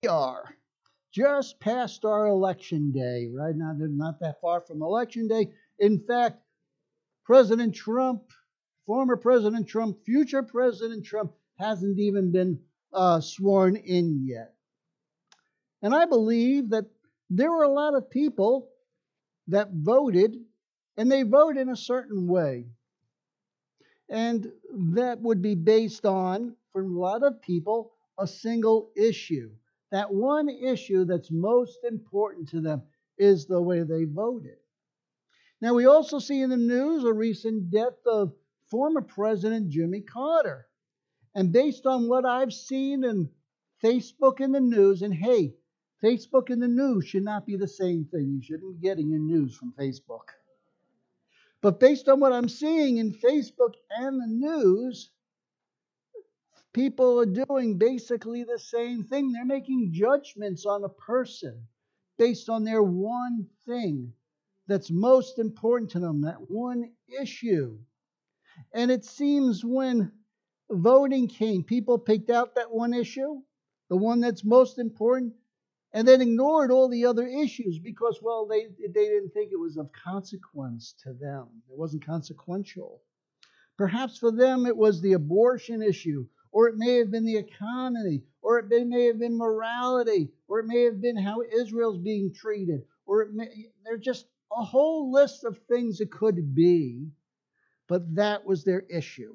are just past our election day, right? Not that far from election day. In fact, President Trump, former President Trump, future President Trump hasn't even been sworn in yet. And I believe that there were a lot of people that voted, and they vote in a certain way. And that would be based on, for a lot of people, a single issue. That one issue that's most important to them is the way they voted. Now, we also see in the news a recent death of former President Jimmy Carter. And based on what I've seen in Facebook and the news, and hey, Facebook and the news should not be the same thing. You shouldn't be getting your news from Facebook. But based on what I'm seeing in Facebook and the news, people are doing basically the same thing. They're making judgments on a person based on their one thing that's most important to them, that one issue. And it seems when voting came, people picked out that one issue, the one that's most important, and then ignored all the other issues because, well, they didn't think it was of consequence to them. It wasn't consequential. Perhaps for them it was the abortion issue, or it may have been the economy, or it may have been morality, or it may have been how Israel's being treated, or there's just a whole list of things it could be, but that was their issue.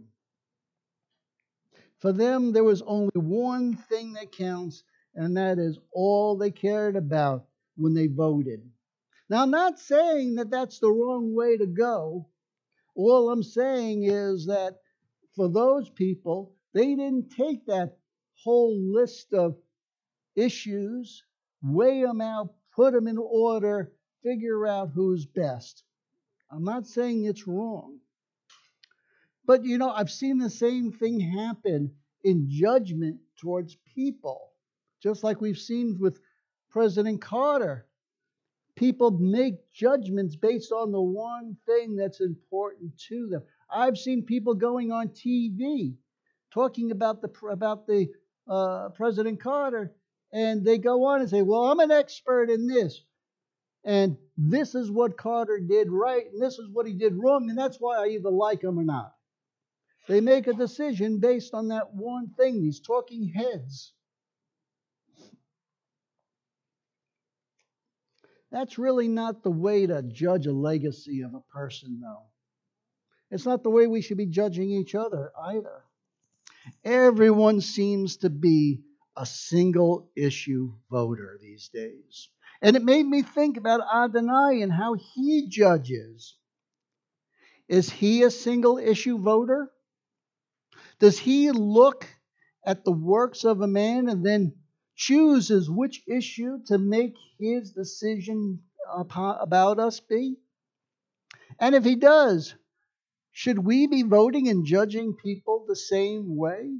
For them, there was only one thing that counts, and that is all they cared about when they voted. Now, I'm not saying that that's the wrong way to go. All I'm saying is that for those people, they didn't take that whole list of issues, weigh them out, put them in order, figure out who's best. I'm not saying it's wrong. But, I've seen the same thing happen in judgment towards people, just like we've seen with President Carter. People make judgments based on the one thing that's important to them. I've seen people going on TV talking about the President Carter, and they go on and say, "Well, I'm an expert in this, and this is what Carter did right, and this is what he did wrong, and that's why I either like him or not." They make a decision based on that one thing, these talking heads. That's really not the way to judge a legacy of a person, though. It's not the way we should be judging each other either. Everyone seems to be a single issue voter these days. And it made me think about Adonai and how he judges. Is he a single issue voter? Does he look at the works of a man and then chooses which issue to make his decision about us be? And if he does, should we be voting and judging people the same way?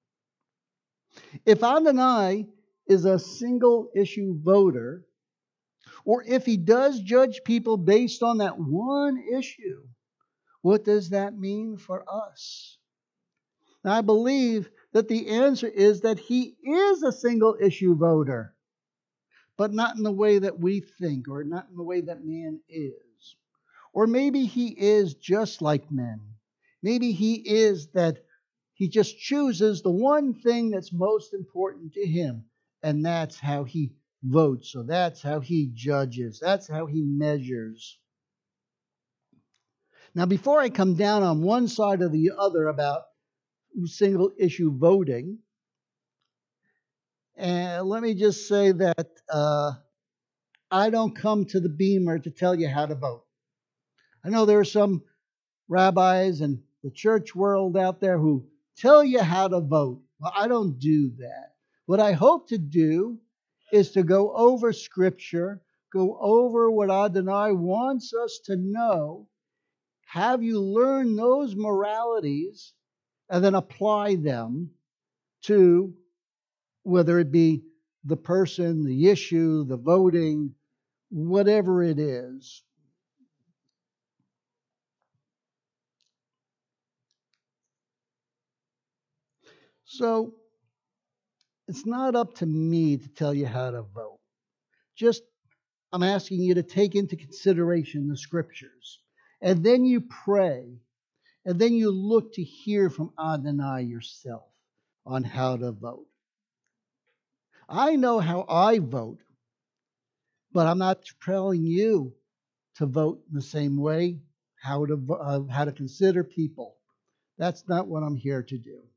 If Adonai is a single issue voter, or if he does judge people based on that one issue, what does that mean for us? And I believe that the answer is that he is a single issue voter, but not in the way that we think, or not in the way that man is. Or maybe he is just like men. Maybe he is that he just chooses the one thing that's most important to him, and that's how he votes. So that's how he judges. That's how he measures. Now, before I come down on one side or the other about single issue voting, and let me just say that I don't come to the Beamer to tell you how to vote. I know there are some rabbis and the church world out there who tell you how to vote. Well, I don't do that. What I hope to do is to go over Scripture, go over what Adonai wants us to know, have you learn those moralities, and then apply them to whether it be the person, the issue, the voting, whatever it is. So, It's not up to me to tell you how to vote. Just, I'm asking you to take into consideration the scriptures. And then you pray. And then you look to hear from Adonai yourself on how to vote. I know how I vote, but I'm not telling you to vote in the same way, how to consider people. That's not what I'm here to do.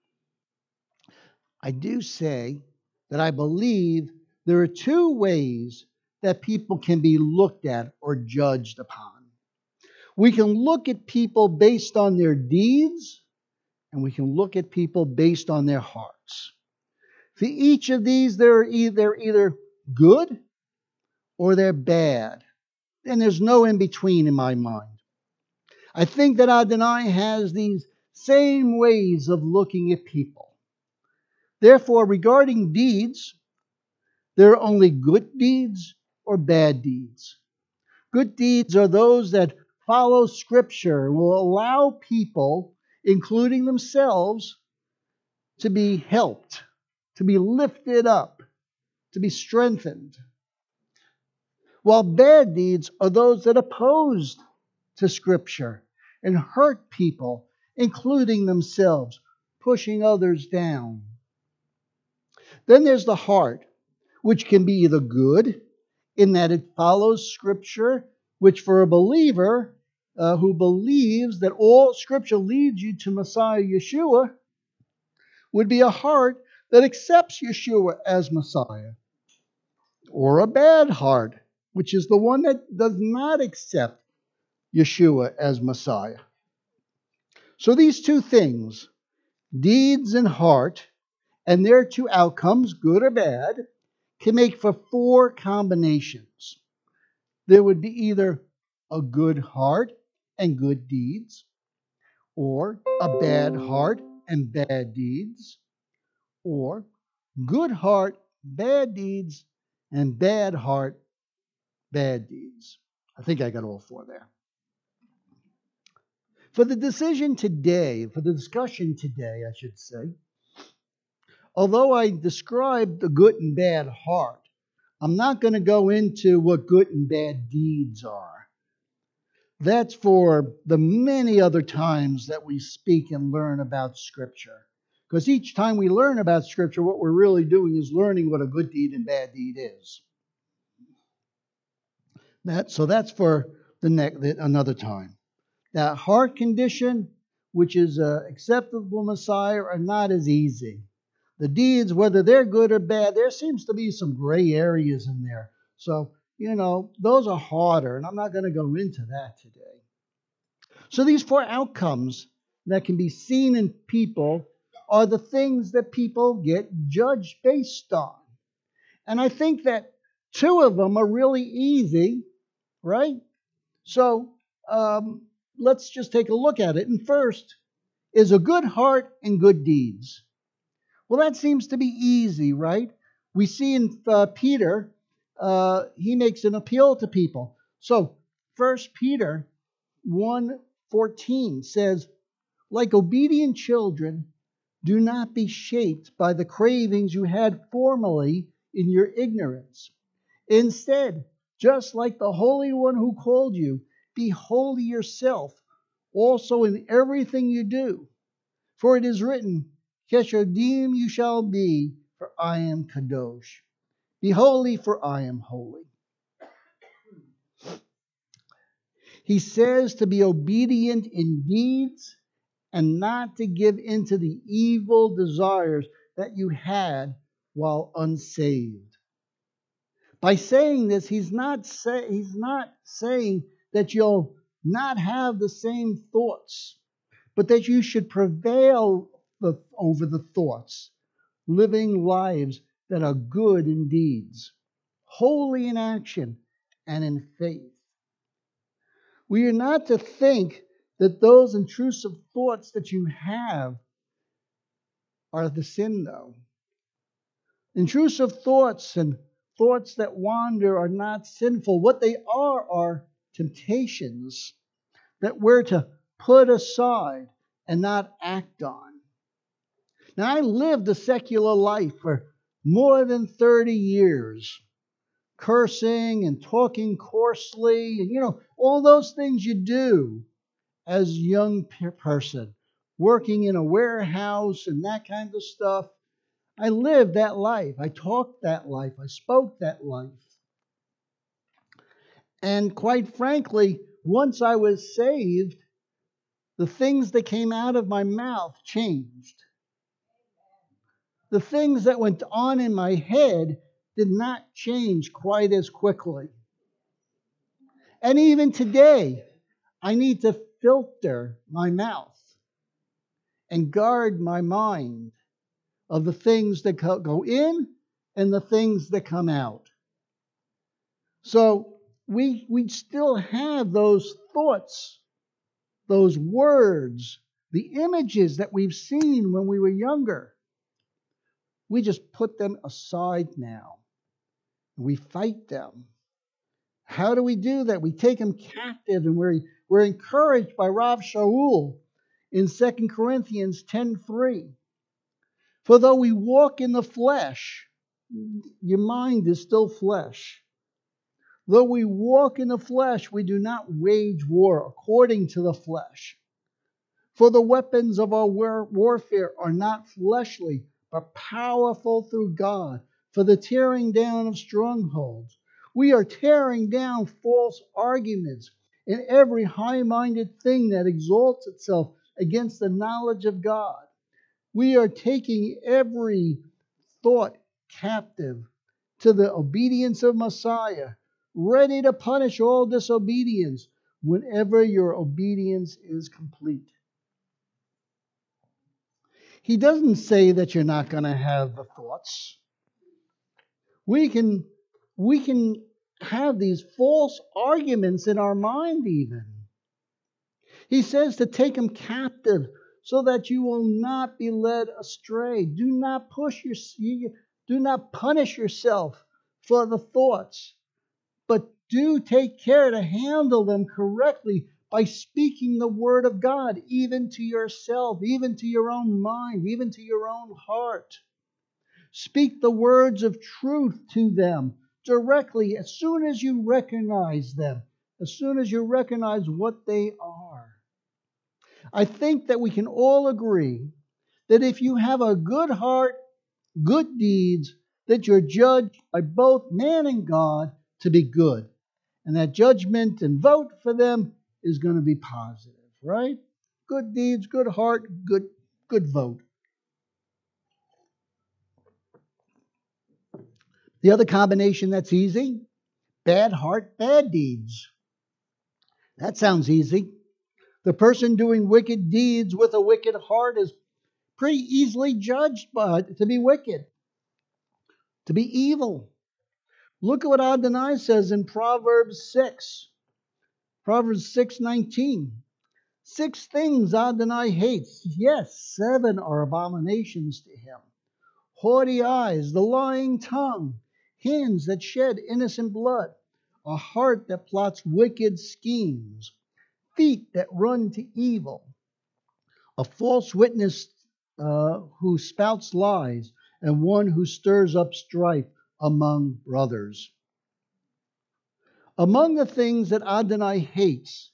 I do say that I believe there are two ways that people can be looked at or judged upon. We can look at people based on their deeds, and we can look at people based on their hearts. For each of these, they're either good or they're bad. And there's no in between in my mind. I think that Adonai has these same ways of looking at people. Therefore, regarding deeds, there are only good deeds or bad deeds. Good deeds are those that follow Scripture and will allow people, including themselves, to be helped, to be lifted up, to be strengthened. While bad deeds are those that oppose to Scripture and hurt people, including themselves, pushing others down. Then there's the heart, which can be either good, in that it follows Scripture, which for a believer who believes that all Scripture leads you to Messiah Yeshua, would be a heart that accepts Yeshua as Messiah. Or a bad heart, which is the one that does not accept Yeshua as Messiah. So these two things, deeds and heart, and their two outcomes, good or bad, can make for four combinations. There would be either a good heart and good deeds, or a bad heart and bad deeds, or good heart, bad deeds, and bad heart, bad deeds. I think I got all four there. For the decision today, for the discussion today, I should say, although I described the good and bad heart, I'm not going to go into what good and bad deeds are. That's for the many other times that we speak and learn about Scripture. Because each time we learn about Scripture, what we're really doing is learning what a good deed and bad deed is. So that's for another time. That heart condition, which is an acceptable Messiah, are not as easy. The deeds, whether they're good or bad, there seems to be some gray areas in there. So, those are harder, and I'm not going to go into that today. So these four outcomes that can be seen in people are the things that people get judged based on. And I think that two of them are really easy, right? So let's just take a look at it. And first is a good heart and good deeds. Well, that seems to be easy, right? We see in Peter, he makes an appeal to people. So 1 Peter 1:14 says, like obedient children, do not be shaped by the cravings you had formerly in your ignorance. Instead, just like the Holy One who called you, be holy yourself, also in everything you do. For it is written, Keshodim you shall be, for I am Kadosh. Be holy, for I am holy. He says to be obedient in deeds and not to give into the evil desires that you had while unsaved. By saying this, he's not saying that you'll not have the same thoughts, but that you should prevail over the thoughts, living lives that are good in deeds, holy in action, and in faith. We are not to think that those intrusive thoughts that you have are the sin, though. Intrusive thoughts and thoughts that wander are not sinful. What they are temptations that we're to put aside and not act on. Now, I lived a secular life for more than 30 years, cursing and talking coarsely, and all those things you do as a young person, working in a warehouse and that kind of stuff. I lived that life. I talked that life. I spoke that life. And quite frankly, once I was saved, the things that came out of my mouth changed. The things that went on in my head did not change quite as quickly. And even today, I need to filter my mouth and guard my mind of the things that go in and the things that come out. So we still have those thoughts, those words, the images that we've seen when we were younger. We just put them aside now. We fight them. How do we do that? We take them captive, and we're encouraged by Rav Shaul in 2 Corinthians 10:3. For though we walk in the flesh, your mind is still flesh. Though we walk in the flesh, we do not wage war according to the flesh. For the weapons of our warfare are not fleshly, but powerful through God for the tearing down of strongholds. We are tearing down false arguments and every high-minded thing that exalts itself against the knowledge of God. We are taking every thought captive to the obedience of Messiah, ready to punish all disobedience whenever your obedience is complete. He doesn't say that you're not going to have the thoughts. We can have these false arguments in our mind even. He says to take them captive so that you will not be led astray. Do not punish yourself for the thoughts, but do take care to handle them correctly by speaking the word of God, even to yourself, even to your own mind, even to your own heart. Speak the words of truth to them directly as soon as you recognize them, as soon as you recognize what they are. I think that we can all agree that if you have a good heart, good deeds, that you're judged by both man and God to be good. And that judgment and vote for them is going to be positive, right? Good deeds, good heart, good vote. The other combination that's easy, bad heart, bad deeds. That sounds easy. The person doing wicked deeds with a wicked heart is pretty easily judged to be wicked, to be evil. Look at what Adonai says in Proverbs 6. Proverbs 6:19. 6 things Adonai hates. Yes, 7 are abominations to him. Haughty eyes, the lying tongue, hands that shed innocent blood, a heart that plots wicked schemes, feet that run to evil, a false witness who spouts lies, and one who stirs up strife among brothers. Among the things that Adonai hates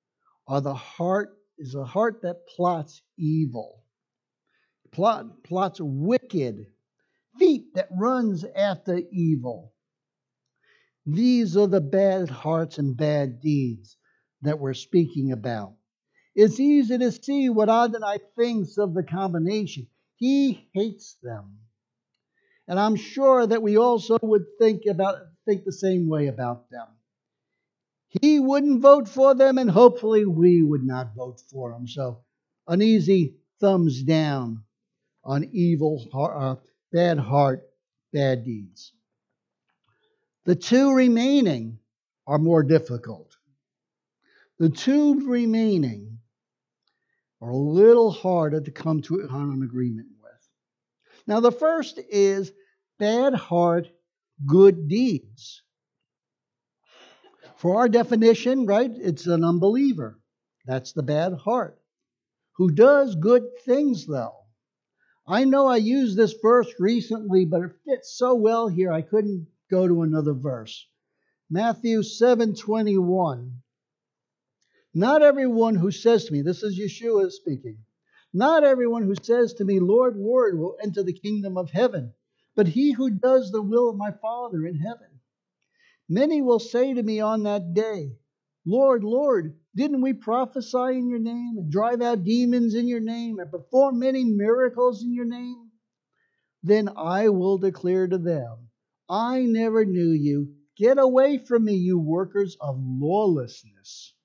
is a heart that plots evil, plots wicked, feet that runs after evil. These are the bad hearts and bad deeds that we're speaking about. It's easy to see what Adonai thinks of the combination. He hates them. And I'm sure that we also would think the same way about them. He wouldn't vote for them, and hopefully we would not vote for them. So an easy thumbs down on bad heart, bad deeds. The two remaining are more difficult. The two remaining are a little harder to come to an agreement with. Now, the first is bad heart, good deeds. For our definition, right, it's an unbeliever. That's the bad heart. Who does good things, though. I know I used this verse recently, but it fits so well here I couldn't go to another verse. Matthew 7:21. Not everyone who says to me, this is Yeshua speaking, not everyone who says to me, Lord, Lord, will enter the kingdom of heaven, but he who does the will of my Father in heaven. Many will say to me on that day, Lord, Lord, didn't we prophesy in your name and drive out demons in your name and perform many miracles in your name? Then I will declare to them, I never knew you. Get away from me, you workers of lawlessness.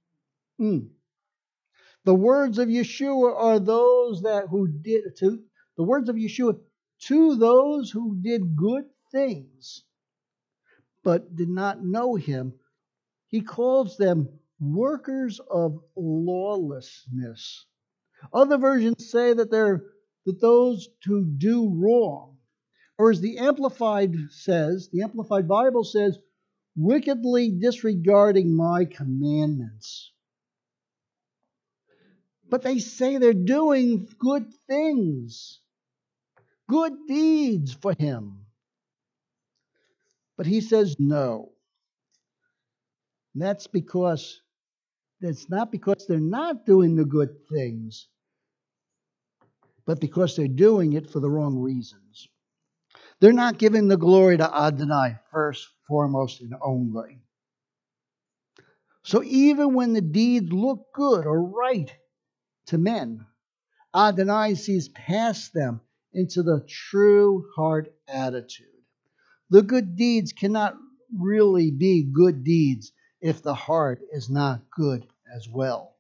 The words of Yeshua are those the words of Yeshua to those who did good things but did not know him. He calls them workers of lawlessness. Other versions say that they're those who do wrong. Or as the Amplified Bible says, wickedly disregarding my commandments. But they say they're doing good things, good deeds for him. But he says no. And that's not because they're not doing the good things, but because they're doing it for the wrong reasons. They're not giving the glory to Adonai first, foremost, and only. So even when the deeds look good or right to men, Adonai sees past them into the true heart attitude. The good deeds cannot really be good deeds if the heart is not good as well.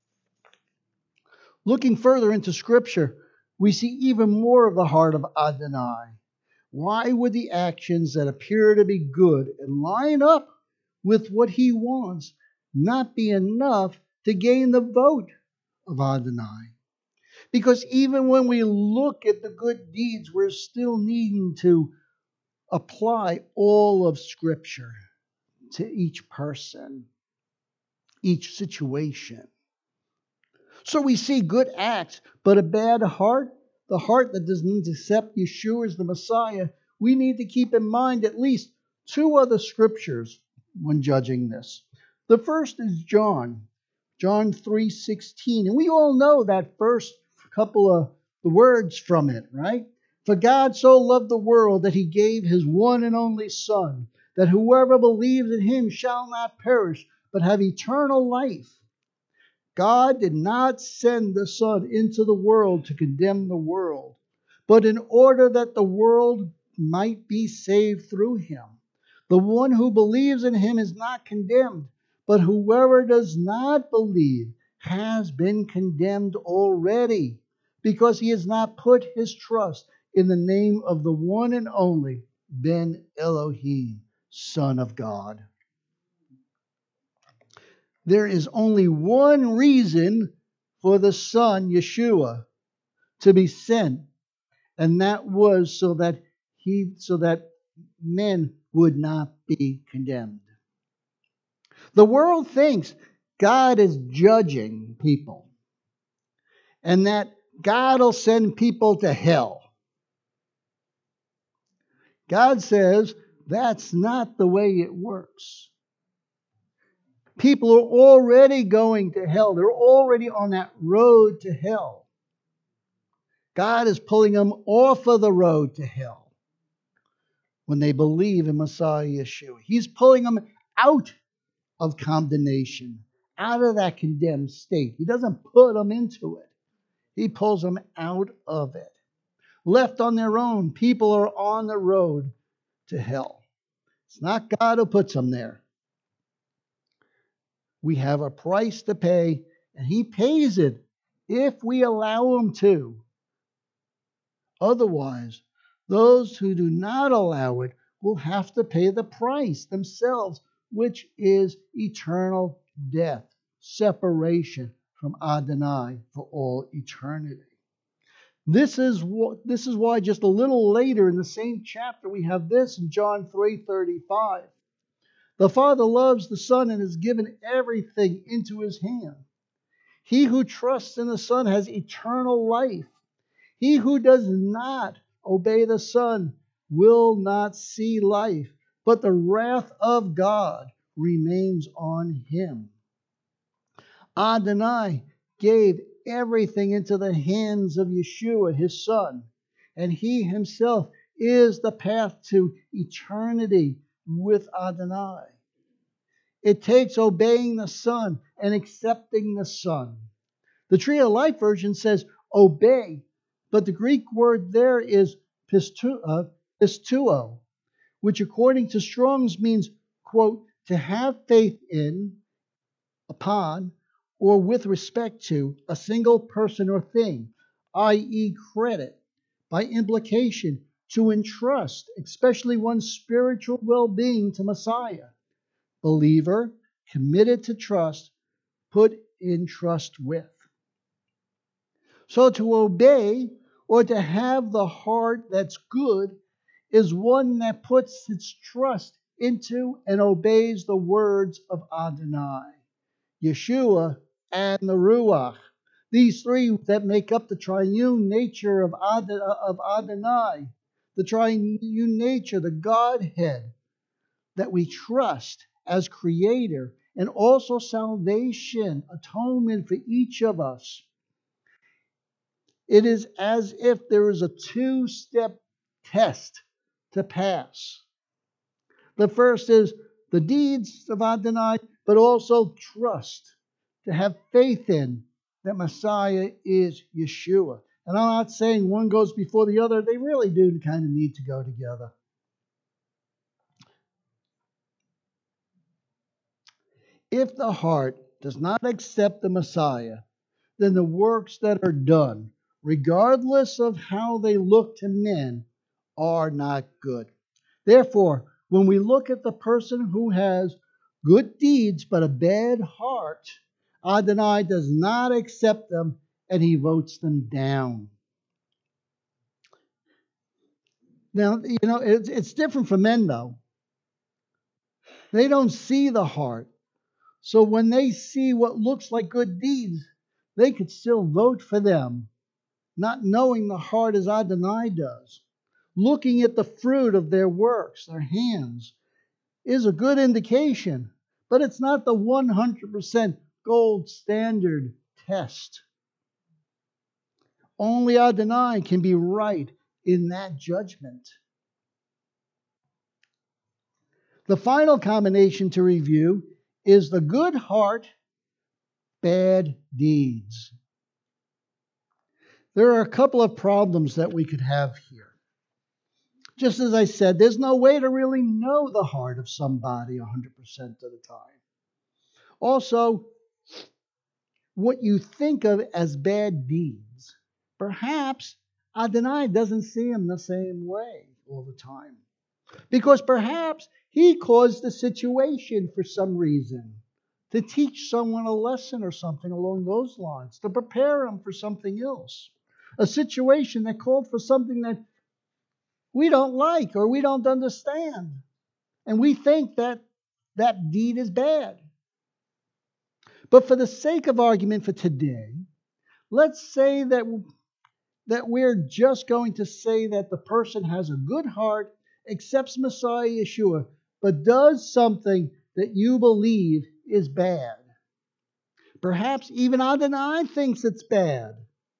Looking further into Scripture, we see even more of the heart of Adonai. Why would the actions that appear to be good and line up with what he wants not be enough to gain the vote of Adonai? Because even when we look at the good deeds, we're still needing to apply all of Scripture to each person, each situation. So we see good acts, but a bad heart, the heart that doesn't accept Yeshua as the Messiah, we need to keep in mind at least two other scriptures when judging this. The first is John 3:16. And we all know that first couple of the words from it, right? For God so loved the world that he gave his one and only Son, that whoever believes in him shall not perish, but have eternal life. God did not send the Son into the world to condemn the world, but in order that the world might be saved through him. The one who believes in him is not condemned, but whoever does not believe has been condemned already, because he has not put his trust in the name of the one and only Ben Elohim, Son of God. There is only one reason for the Son, Yeshua, to be sent, and that was so that men would not be condemned. The world thinks God is judging people, and that God will send people to hell. God says that's not the way it works. People are already going to hell. They're already on that road to hell. God is pulling them off of the road to hell when they believe in Messiah Yeshua. He's pulling them out of condemnation, out of that condemned state. He doesn't put them into it. He pulls them out of it. Left on their own, people are on the road to hell. It's not God who puts them there. We have a price to pay, and he pays it if we allow him to. Otherwise, those who do not allow it will have to pay the price themselves, which is eternal death, separation from Adonai for all eternity. This is why just a little later in the same chapter we have this in John 3:35. The Father loves the Son and has given everything into his hand. He who trusts in the Son has eternal life. He who does not obey the Son will not see life, but the wrath of God remains on him. Adonai gave everything into the hands of Yeshua, his Son, and he himself is the path to eternity with Adonai. It takes obeying the Son and accepting the Son. The Tree of Life version says obey, but the Greek word there is pistuo, which according to Strong's means, quote, to have faith in, upon, or with respect to a single person or thing, i.e. credit, by implication, to entrust, especially one's spiritual well-being to Messiah. Believer, committed to trust, put in trust with. So to obey or to have the heart that's good is one that puts its trust into and obeys the words of Adonai, Yeshua, and the Ruach. These three that make up the triune nature of Adonai, the triune nature, the Godhead, that we trust as Creator, and also salvation, atonement for each of us. It is as if there is a two-step test to pass. The first is the deeds of Adonai, but also trust, to have faith in that Messiah is Yeshua. And I'm not saying one goes before the other. They really do kind of need to go together. If the heart does not accept the Messiah, then the works that are done, regardless of how they look to men, are not good. Therefore, when we look at the person who has good deeds but a bad heart, Adonai does not accept them and he votes them down. Now, it's different for men, though. They don't see the heart. So when they see what looks like good deeds, they could still vote for them, not knowing the heart as Adonai does. Looking at the fruit of their works, their hands, is a good indication, but it's not the 100% gold standard test. Only Adonai can be right in that judgment. The final combination to review is the good heart, bad deeds. There are a couple of problems that we could have here. Just as I said, there's no way to really know the heart of somebody 100% of the time. Also, what you think of as bad deeds, perhaps Adonai doesn't see them the same way all the time. Because perhaps he caused the situation for some reason, to teach someone a lesson or something along those lines, to prepare them for something else. A situation that called for something that we don't like or we don't understand. And we think that that deed is bad. But for the sake of argument for today, let's say that we're just going to say that the person has a good heart, accepts Messiah Yeshua, but does something that you believe is bad. Perhaps even Adonai thinks it's bad.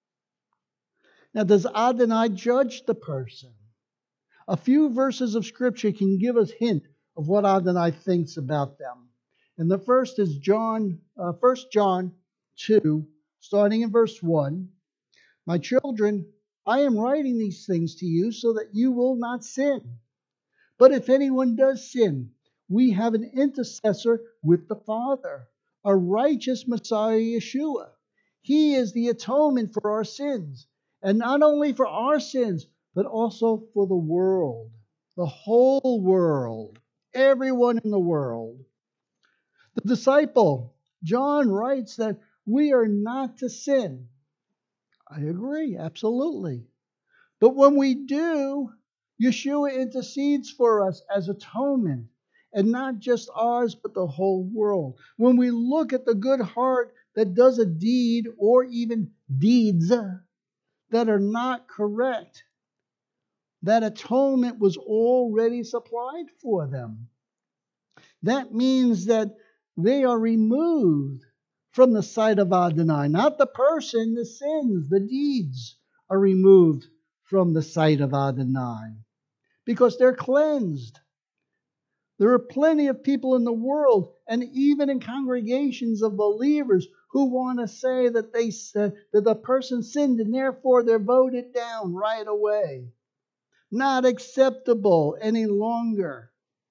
Now, does Adonai judge the person? A few verses of Scripture can give us hint of what Adonai thinks about them. And the first is 1 John 2, starting in verse 1. My children, I am writing these things to you so that you will not sin. But if anyone does sin, we have an intercessor with the Father, a righteous Messiah Yeshua. He is the atonement for our sins, and not only for our sins, but also for the world, the whole world, everyone in the world. The disciple, John, writes that we are not to sin. I agree, absolutely. But when we do, Yeshua intercedes for us as atonement, and not just ours, but the whole world. When we look at the good heart that does a deed or even deeds that are not correct. That atonement was already supplied for them. That means that they are removed from the sight of Adonai. Not the person, the sins, the deeds are removed from the sight of Adonai because they're cleansed. There are plenty of people in the world and even in congregations of believers who want to say that that the person sinned and therefore they're voted down right away. Not acceptable any longer.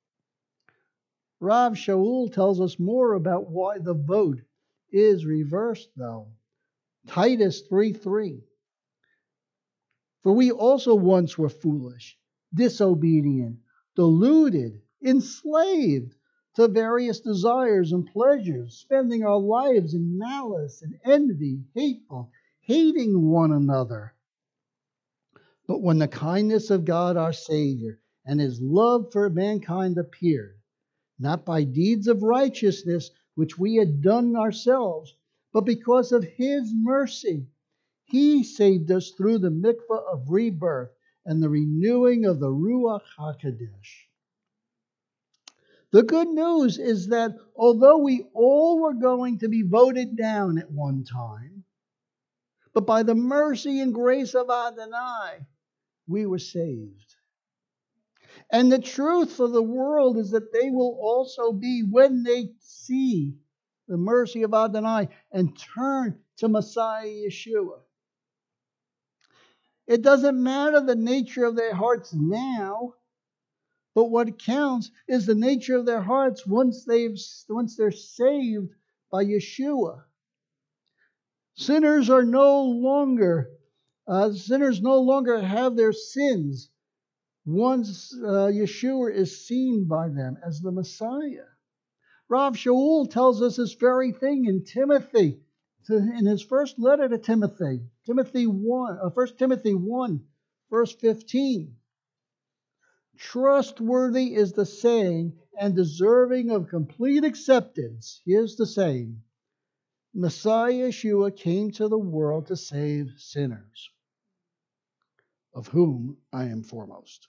Rav Shaul tells us more about why the vote is reversed, though. Titus 3:3. For we also once were foolish, disobedient, deluded, enslaved to various desires and pleasures, spending our lives in malice and envy, hateful, hating one another. But when the kindness of God our Savior and his love for mankind appeared, not by deeds of righteousness which we had done ourselves, but because of his mercy, he saved us through the mikvah of rebirth and the renewing of the Ruach HaKodesh. The good news is that although we all were going to be voted down at one time, but by the mercy and grace of Adonai, we were saved. And the truth for the world is that they will also be, when they see the mercy of Adonai and turn to Messiah Yeshua. It doesn't matter the nature of their hearts now, but what counts is the nature of their hearts once they're saved by Yeshua. Sinners no longer have their sins once Yeshua is seen by them as the Messiah. Rav Shaul tells us this very thing in Timothy, in his first letter to Timothy, 1 Timothy 1, verse 15. Trustworthy is the saying and deserving of complete acceptance. Here's the saying. Messiah Yeshua came to the world to save sinners, of whom I am foremost.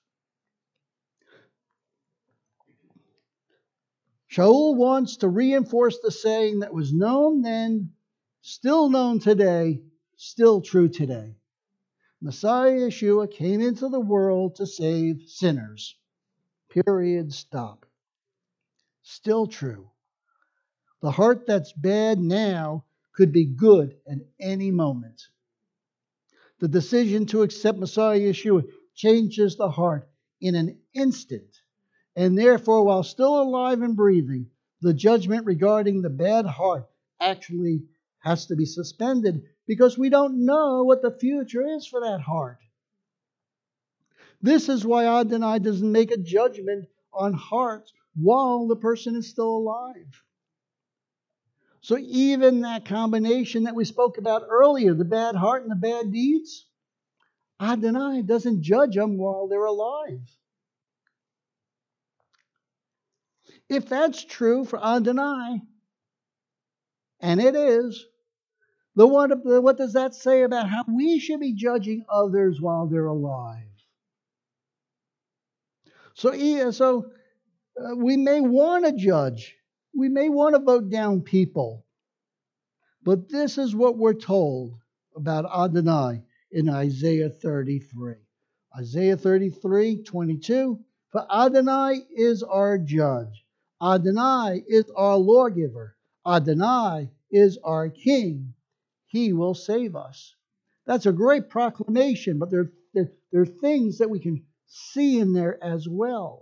Shaul wants to reinforce the saying that was known then, still known today, still true today. Messiah Yeshua came into the world to save sinners. Period. Stop. Still true. The heart that's bad now could be good at any moment. The decision to accept Messiah Yeshua changes the heart in an instant. And therefore, while still alive and breathing, the judgment regarding the bad heart actually has to be suspended because we don't know what the future is for that heart. This is why Adonai doesn't make a judgment on hearts while the person is still alive. So even that combination that we spoke about earlier, the bad heart and the bad deeds, Adonai doesn't judge them while they're alive. If that's true for Adonai, and it is, what does that say about how we should be judging others while they're alive? So we may want to judge. We may want to vote down people. But this is what we're told about Adonai in Isaiah 33. Isaiah 33:22. For Adonai is our judge. Adonai is our lawgiver. Adonai is our king. He will save us. That's a great proclamation, but there are things that we can see in there as well.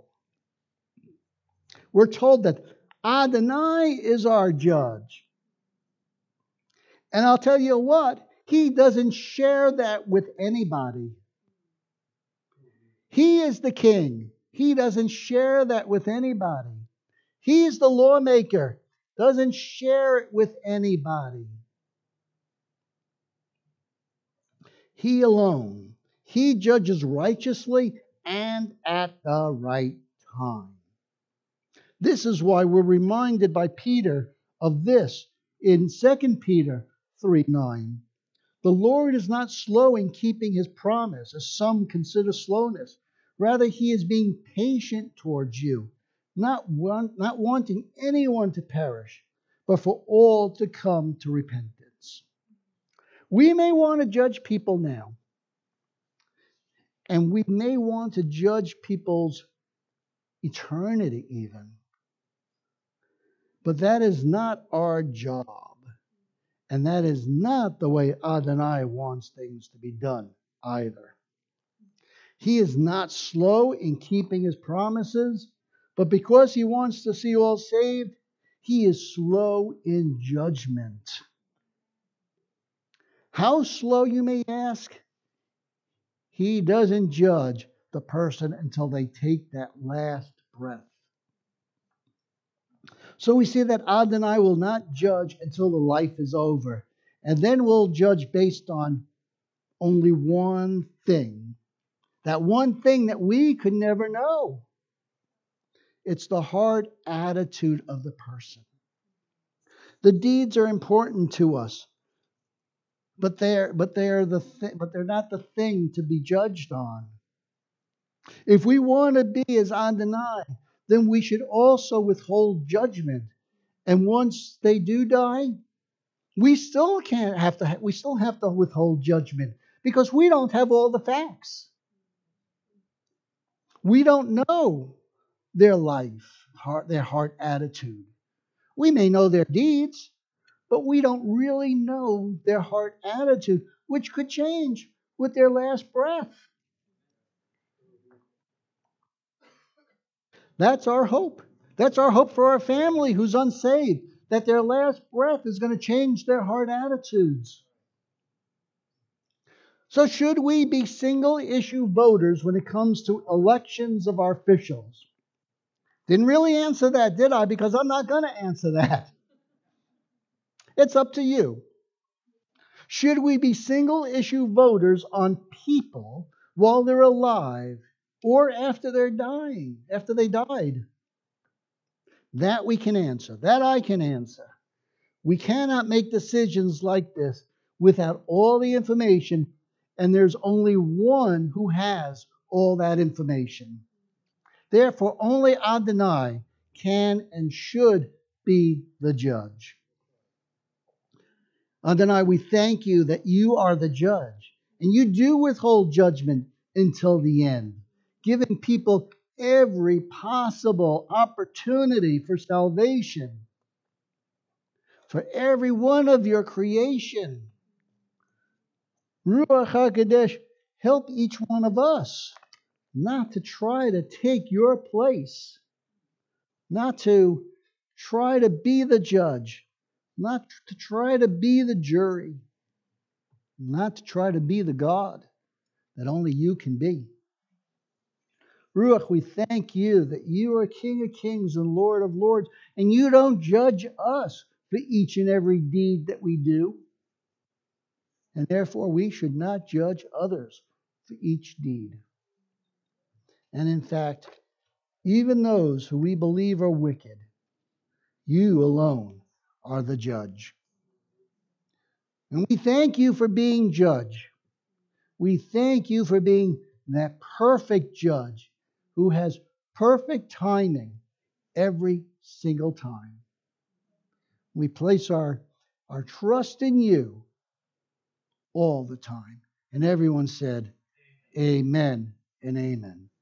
We're told that Adonai is our judge. And I'll tell you what, he doesn't share that with anybody. He is the king. He doesn't share that with anybody. He's the lawmaker. Doesn't share it with anybody. He alone. He judges righteously and at the right time. This is why we're reminded by Peter of this in 2 Peter 3:9. The Lord is not slow in keeping his promise, as some consider slowness. Rather, he is being patient towards you, not wanting anyone to perish, but for all to come to repentance. We may want to judge people now, and we may want to judge people's eternity even. But that is not our job. And that is not the way Adonai wants things to be done either. He is not slow in keeping his promises, but because he wants to see all saved, he is slow in judgment. How slow, you may ask? He doesn't judge the person until they take that last breath. So we see that Adonai will not judge until the life is over. And then we'll judge based on only one thing. That one thing that we could never know. It's the heart attitude of the person. The deeds are important to us, but they're not the thing to be judged on. If we want to be as Adonai, then we should also withhold judgment. And once they do die, we still have to withhold judgment because we don't have all the facts. We don't know their life, their heart attitude. We may know their deeds, but we don't really know their heart attitude, which could change with their last breath. That's our hope. That's our hope for our family who's unsaved, that their last breath is going to change their heart attitudes. So should we be single-issue voters when it comes to elections of our officials? Didn't really answer that, did I? Because I'm not going to answer that. It's up to you. Should we be single-issue voters on people while they're alive or after they're dying, after they died? That we can answer. That I can answer. We cannot make decisions like this without all the information, and there's only one who has all that information. Therefore, only Adonai can and should be the judge. Adonai, we thank you that you are the judge, and you do withhold judgment until the end, giving people every possible opportunity for salvation, for every one of your creation. Ruach HaKodesh, help each one of us not to try to take your place, not to try to be the judge, not to try to be the jury, not to try to be the God that only you can be. Ruach, we thank you that you are King of Kings and Lord of Lords, and you don't judge us for each and every deed that we do. And therefore, we should not judge others for each deed. And in fact, even those who we believe are wicked, you alone are the judge. And we thank you for being judge. We thank you for being that perfect judge who has perfect timing every single time. We place our trust in you all the time. And everyone said, Amen and amen.